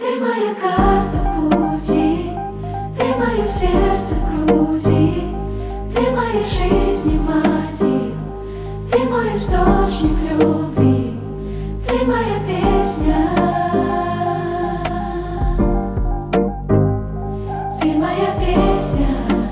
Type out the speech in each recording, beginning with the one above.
Ты моя карта в пути, ты мое сердце в груди, ты моя жизнь и мотив, ты мой источник любви, ты моя песня, ты моя песня.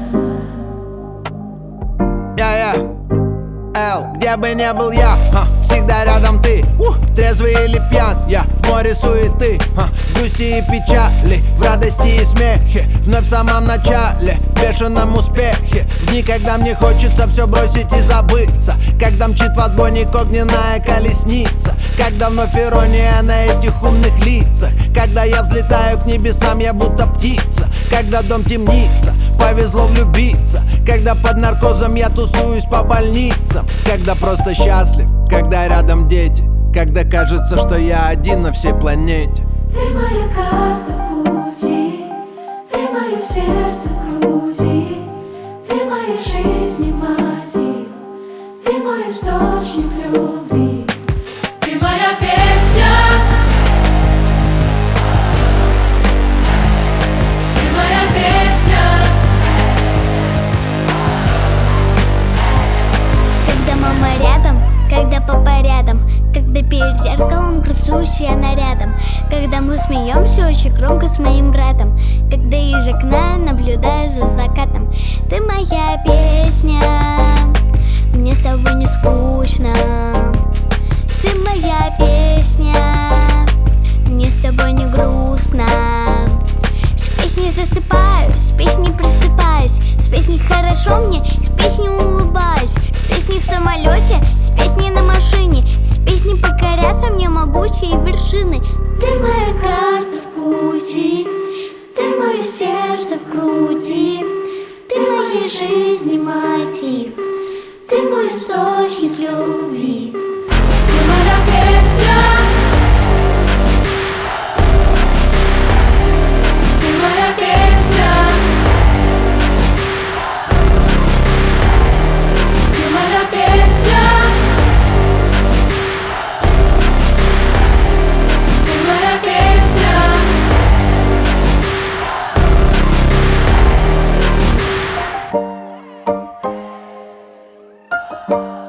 Где бы не был я, всегда рядом ты. Трезвый или пьян, я в море суеты, в грусти и печали, в радости и смехе, вновь в самом начале, в бешеном успехе. В дни, когда мне хочется все бросить и забыться, когда мчит в отбойник огненная колесница, когда вновь ирония на этих умных лицах, когда я взлетаю к небесам, я будто птица, когда дом темнится, повезло влюбиться, когда под наркозом я тусуюсь по больницам, когда просто счастлив, когда рядом дети, когда кажется, что я один на всей планете. Ты моя карта в пути, ты мое сердце в груди, ты моя жизнь и мотив, ты мой источник любви, ты моя песня, ты моя песня. Когда мама рядом, когда папа рядом, когда перед зеркалом красуюсь я нарядом, когда мы смеемся очень громко с моим братом, когда из окна наблюдаю за закатом. Ты моя песня, мне с тобой не скучно. Ты моя песня, мне с тобой не грустно. С песней засыпаю, с песней просыпаюсь, с песней хорошо мне, с песней улыбаюсь, с песней в самолете, с песней на машине, с песней покоряться мне могучие вершины. Ты моя карта в пути, ты мое сердце в груди, ты моей жизни мотив, ты мой источник любви, ты моя песня, ты моя песня, ты моя песня, ты моя песня.